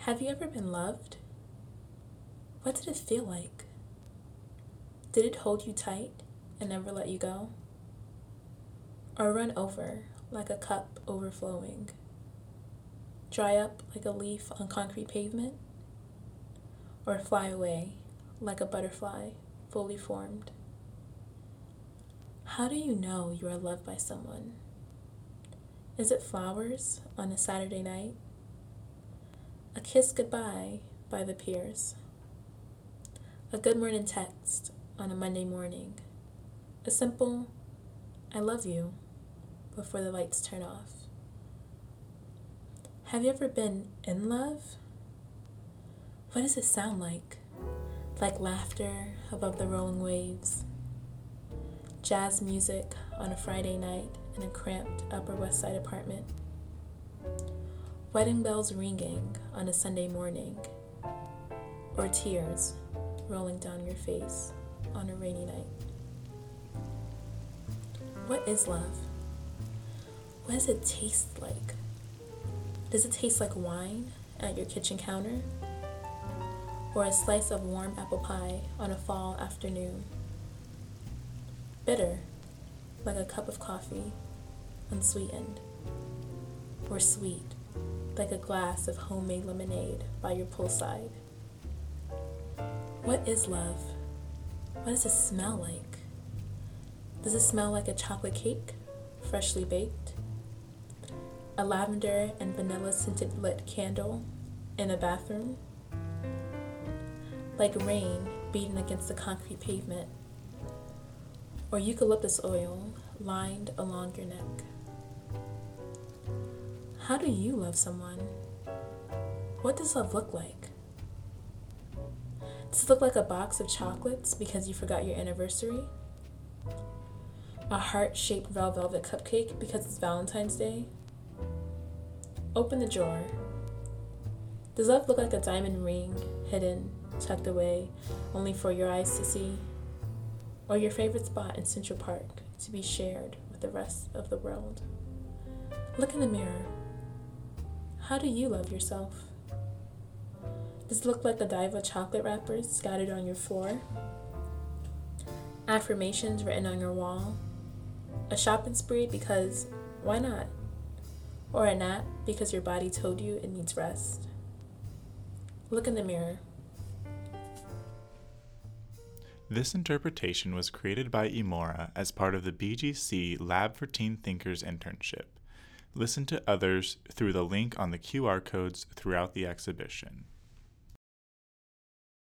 Have you ever been loved? What did it feel like? Did it hold you tight and never let you go? Or run over like a cup overflowing? Dry up like a leaf on concrete pavement? Or fly away like a butterfly fully formed? How do you know you are loved by someone? Is it flowers on a Saturday night? A kiss goodbye by the piers? A good morning text on a Monday morning? A simple, I love you, before the lights turn off? Have you ever been in love? What does it sound like? Like laughter above the rolling waves? Jazz music on a Friday night in a cramped Upper West Side apartment? Wedding bells ringing on a Sunday morning? Or tears rolling down your face on a rainy night? What is love? What does it taste like? Does it taste like wine at your kitchen counter? Or a slice of warm apple pie on a fall afternoon? Bitter, like a cup of coffee, unsweetened? Or sweet, like a glass of homemade lemonade by your poolside? What is love? What does it smell like? Does it smell like a chocolate cake, freshly baked? A lavender and vanilla scented lit candle in a bathroom? Like rain beating against the concrete pavement? Or eucalyptus oil lined along your neck? How do you love someone? What does love look like? Does it look like a box of chocolates because you forgot your anniversary? A heart-shaped velvet cupcake because it's Valentine's Day? Open the drawer. Does love look like a diamond ring, hidden, tucked away, only for your eyes to see? Or your favorite spot in Central Park to be shared with the rest of the world? Look in the mirror. How do you love yourself? Does it look like Godiva chocolate wrappers scattered on your floor? Affirmations written on your wall? A shopping spree because why not? Or a nap because your body told you it needs rest? Look in the mirror. This interpretation was created by Imora as part of the BGC Lab for Teen Thinkers internship. Listen to others through the link on the QR codes throughout the exhibition.